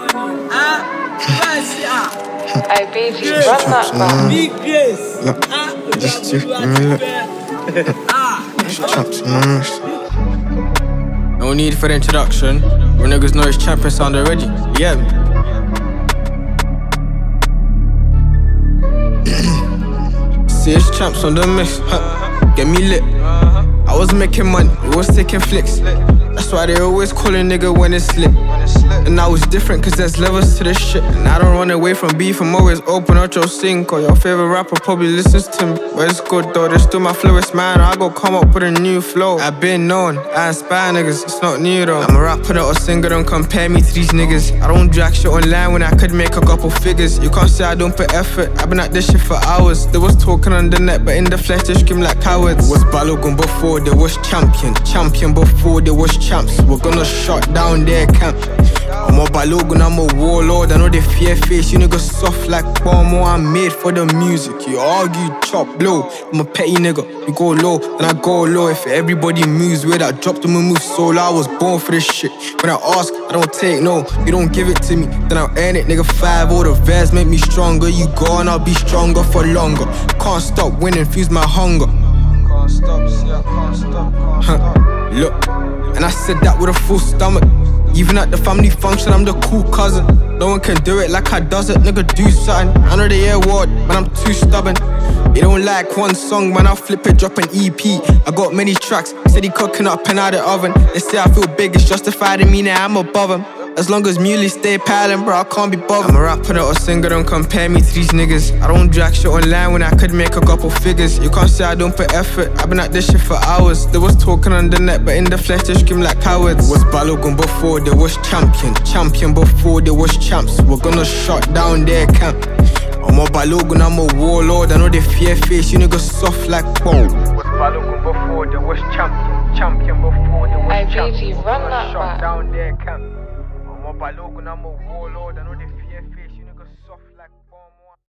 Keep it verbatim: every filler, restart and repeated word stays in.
Hey, B G, run that back. Big Grace. Just you, look. Chops and no need for the introduction. When niggas know it's champion sound already. Yeah. See, it's champs on the mix. Huh. Get me lit. I was making money, it was taking flicks. That's why they always call a nigga when it's lit. And now it's different cause there's levels to this shit. And I don't run away from beef, I'm always open up your sink. Or your favorite rapper probably listens to me. But it's good though, they're still my flowest man. I go come up with a new flow. I've been known, I inspire niggas, it's not new though. I'm a rapper, not a singer, don't compare me to these niggas. I don't drag shit online when I could make a couple figures. You can't say I don't put effort, I've been at this shit for hours. They was talking on the net, but in the flesh they scream like cowards. Was Balogun before, they was champion. Champion before, they was champs. We're gonna shut down their camp. I'm a Balogun, I'm a warlord. I know they fear face, you niggas soft like Bomo. I'm made for the music, you argue, chop, blow. I'm a petty nigga, you go low, then I go low. If everybody moves weird, I drop them and move solo. I was born for this shit. When I ask, I don't take no. You don't give it to me, then I'll earn it, nigga. Five, all the vers make me stronger. You go and I'll be stronger for longer. Can't stop winning, fuse my hunger. Can't stop, see I can't stop, can't stop. Look, and I said that with a full stomach. Even at the family function, I'm the cool cousin. No one can do it like I does it, nigga, do something. I know the air word, man, I'm too stubborn. You don't like one song, man, I'll flip it, drop an E P. I got many tracks, steady cooking up and out the oven. They say I feel big, it's justified in me, now I'm above them. As long as Muley stay piling, bro, I can't be bothered. I'm a rapper, not a singer, don't compare me to these niggas. I don't drag shit online when I could make a couple figures. You can't say I don't put effort, I've been at this shit for hours. They was talking on the net, but in the flesh they scream like cowards. Was Balogun before, they was champion. Champion before, they was champs. We're gonna shut down their camp. I'm a Balogun, I'm a warlord. I know they fear face, you niggas soft like bone. Was Balogun before, they was champion. Champion before, they was champs. Hey, B G, run that back. Shut down their camp. I'm a Balogun, I'm a warlord. I know they fear face.